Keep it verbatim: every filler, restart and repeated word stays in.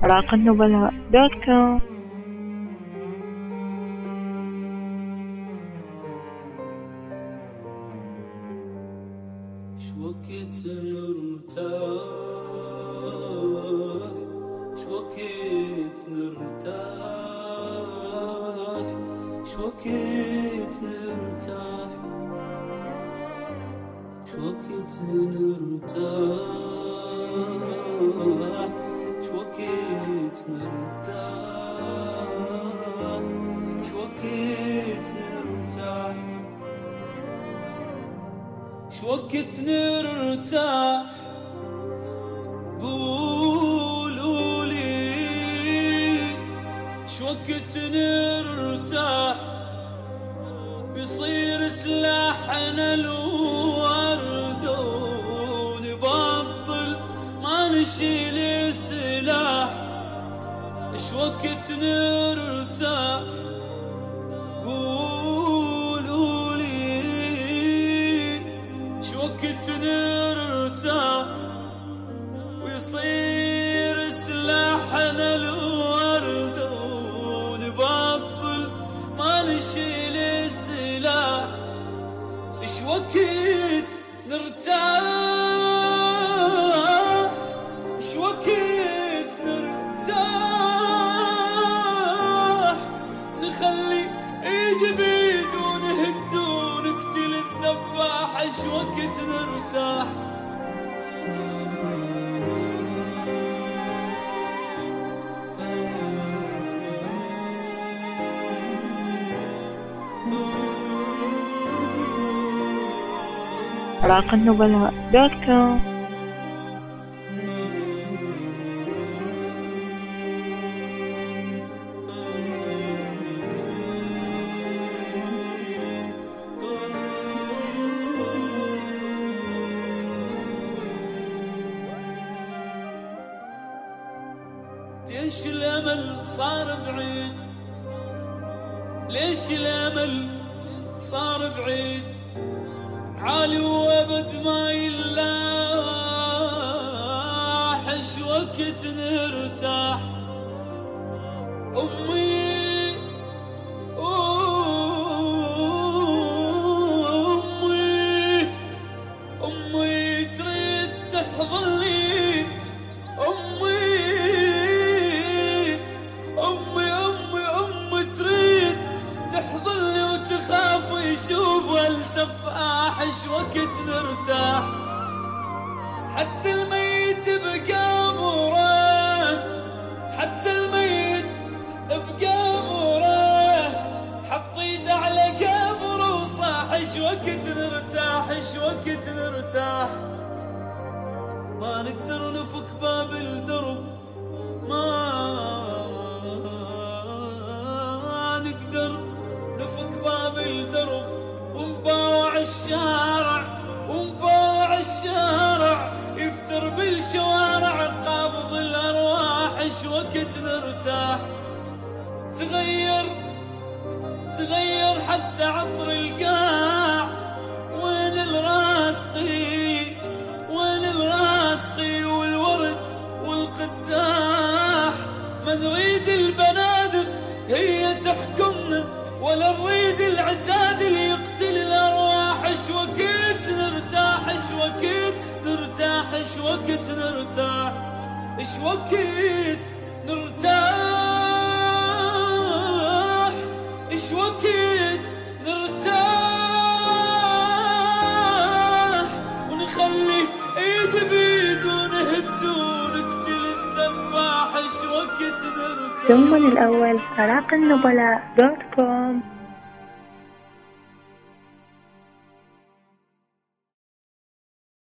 راق النبلاء دوت كوم. شوكت نرتاح شوكت نرتاح شوكت نرتاح شوكت نرتاح شوكت نرتاح شوكت نرتاح شوكت نرتاح قولوا لي شوكت نرتاح بيصير سلاحنا الورد ونبطل ما نشيل سلاح. شوكت نرتاح قولوا لي شوكت نرتاح ويصير سلاحنا الورد ونبطل ما نشيل سلاح. شوكت نرتاح شوكت نرتاح نخلي ايد بيد ونهد ونقتل الذباح. شوكت نرتاح راق النبلاء دوت كوم. ليش الأمل صار بعيد ليش الأمل صار بعيد عالي وابد ما يلاح. شوكت نرتاح أمي أمي أمي تريد تحضني أمي أمي أمي أمي تريد تحضني وتخاف يشوف السفاح. شوكت نرتاح حتى الميت بقبره حتى الميت بقبره حط ايده على قبره وصاح. شوكت نرتاح شوكت نرتاح ما نقدر نفك باب الدرب ما نقدر نفك باب الدرب ونباوع الشارع ونباوع الشارع يفتر بالشوارع قابض الأرواح. شوكت نرتاح تغير تغير حتى عطر القاع. وين الراسقي وين الراسقي والورد والقداح. ما نريد البنادق هي تحكمنا ولا نريد العتاد اللي يقتل الأرواح. شوكت نرتاح شوكت نرتاح شوكت نرتاح شوكت نرتاح شوكت نرتاح ونخلي ايد بيد ونهد ونقتل الذباح. شوكت نرتاح. ثم الأول راق النبلاء دوت كوم.